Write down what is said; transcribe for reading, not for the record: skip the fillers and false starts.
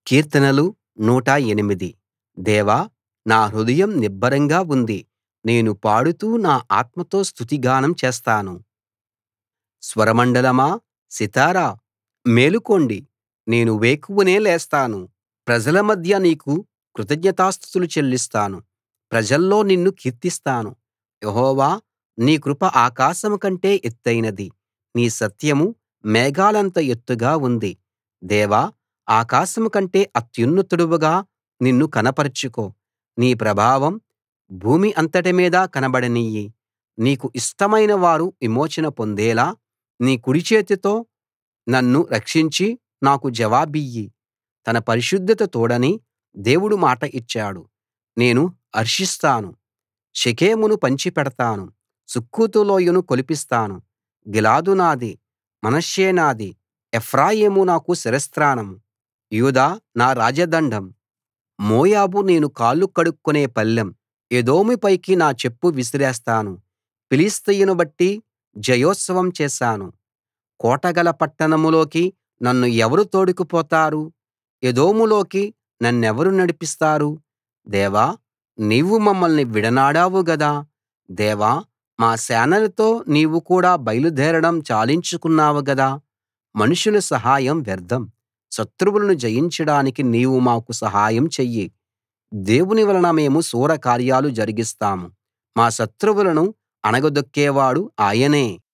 కీర్తనలు 108. దేవా, నా హృదయం నిబ్బరంగా ఉంది. నేను పాడుతూ నా ఆత్మతో స్తుతిగానం చేస్తాను. స్వరమండలమా, సితారా, మేలుకోండి. నేను వేకువనే లేస్తాను. ప్రజల మధ్య నీకు కృతజ్ఞతాస్తుతులు చెల్లిస్తాను. ప్రజల్లో నిన్ను కీర్తిస్తాను. యెహోవా, నీ కృప ఆకాశం కంటే ఎత్తయినది. నీ సత్యం మేఘాలంత ఎత్తుగా ఉంది. దేవా, ఆకాశం కంటే అత్యున్నతుడవుగా నిన్ను కనపరచుకో. నీ ప్రభావం భూమి అంతటి మీద కనబడనియ్యి. నీకు ఇష్టమైన వారు విమోచన పొందేలా నీ కుడిచేతితో నన్ను రక్షించి నాకు జవాబియ్యి. తన పరిశుద్ధత తోడని దేవుడు మాట ఇచ్చాడు. నేను హర్షిస్తాను. షెకెమును పంచిపెడతాను. సుక్కోతు లోయను కొలిపిస్తాను. గిలాదు నాది, మనష్షే నాది. ఎఫ్రాయిము నాకు శిరస్త్రాణం. యూదా నా రాజదండం. మోయాబు నేను కాళ్ళు కడుక్కునే పళ్ళెం. ఎదోము పైకి నా చెప్పు విసిరేస్తాను. ఫిలిష్తీయుని బట్టి జయోత్సవం చేశాను. కోటగల పట్టణంలోకి నన్ను ఎవరు తోడుకుపోతారు? ఎదోములోకి నన్నెవరు నడిపిస్తారు? దేవా, నీవు మమ్మల్ని విడనాడావు గదా! దేవా, మా సేనలతో నీవు కూడా బయలుదేరడం చాలించుకున్నావు గదా! మనుషుల సహాయం వ్యర్థం. శత్రువులను జయించడానికి నీవు మాకు సహాయం చెయ్యి. దేవుని వలన మేము శూర కార్యాలు జరిగిస్తాము. మా శత్రువులను అణగదొక్కేవాడు ఆయనే.